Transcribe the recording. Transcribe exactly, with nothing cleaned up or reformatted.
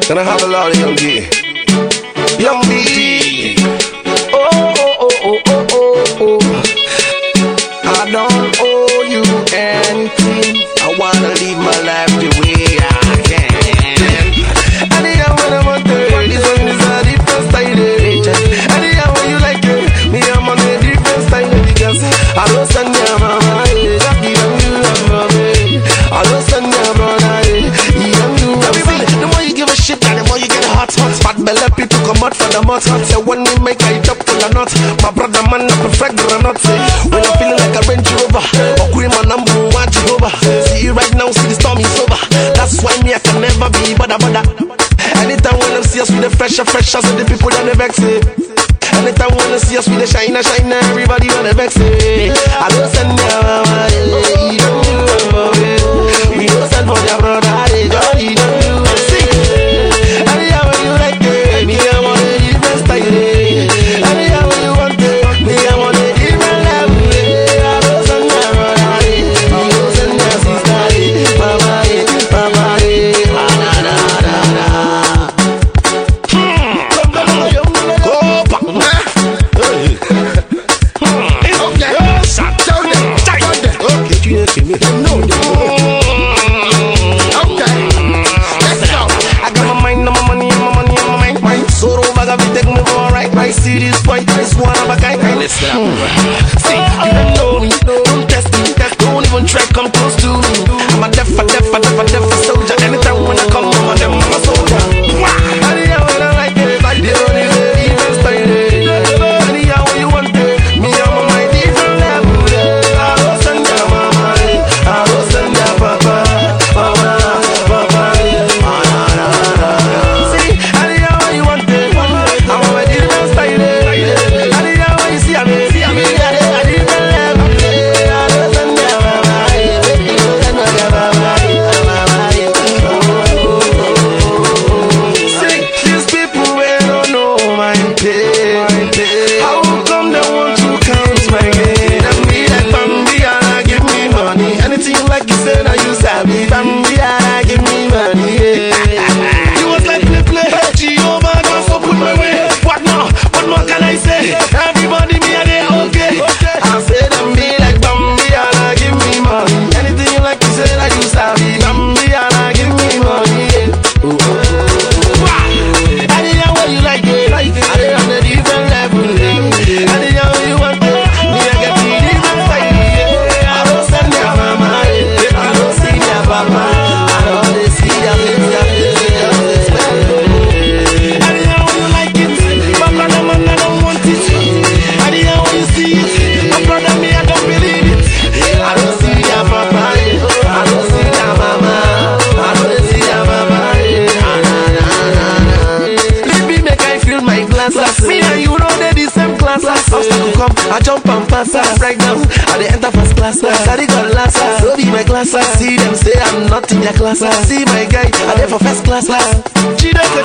Can I have a lot of young D? Young D. Oh, oh, oh, oh, oh, oh, oh. I don't owe you anything. I wanna live my life the way I can. Anyhow, when I'm on the this one is a different style. Anyhow, when you like it, me, I'm on a different style. Because I don't send your mama, I don't send your brother. Everybody, the more you give a shit, the more you get hot. Fat belly people come out for the mouth. Say when me make I top full of nuts. My brother man up a frag granite. When I'm feeling like a Range Rover, or cream and number one Jehovah. See you right now, see the storm is over. That's why me I can never be bother bother. Anytime when I see us with the fresher fresher, so the people that never vex it. Anytime when I see us with the shiner shiner, everybody wanna vex it. I don't send your mama, you don't do it. We don't send for their brother, they don't you don't do it. See, anyhow when you like it, me I want a different style. Anyhow when you want it, me I want a different level. I don't send your brother, we don't send your sister, mama, mama, na na na na. Go back, man. Okay, shut down there. Okay, you see me? No, no. I see this point, this one of a kind. Let's get up. See, you don't know me, don't test me, don't even try come close to me. I'm a deaf, a deaf, a deaf, a deaf soldier. Anytime when I come home, I'm a soldier. Anyhow when I like it, I don't even style it. Anyhow when you want it, me I'm on my different level. I don't send your mama, I don't send your papa, mama, papa. See, anyhow when you want it, I'm on my different style. Anyhow when you see me, see me, I didn't level. I don't send your mama, see, these people we don't know my pain. How come they want to count my gain? And me like Bambiana, give me money. Anything you like you say, now you sabi. Bambiana, give me money. You was like play play, Jehovah God so put my way. What now? What more can I say? Everybody me and they okay. I say them be like Bambiana, give me money. Anything you like you say, now you sabi. Bambiana, give me money. Ooh, ooh, ooh. Anyhow when you like it, I dey on a different level. Anyhow when you want it, me I get the different style. I don't send your mama, I don't see your papa, I don't see your face. Anyhow when you like it, my brother man I don't want it. Anyhow when you see it, my brother me I don't believe it. I don't see your papa, I don't see your mama, I don't see your mama. Let me make I feel my glasses. Me and you know they the same classes. Obstacle come, I jump and pass. Right now, I dey enter first class. I dey got glasses, so be my glasses. See them say I'm not in their class. See my guy, I dey for first class. Chideke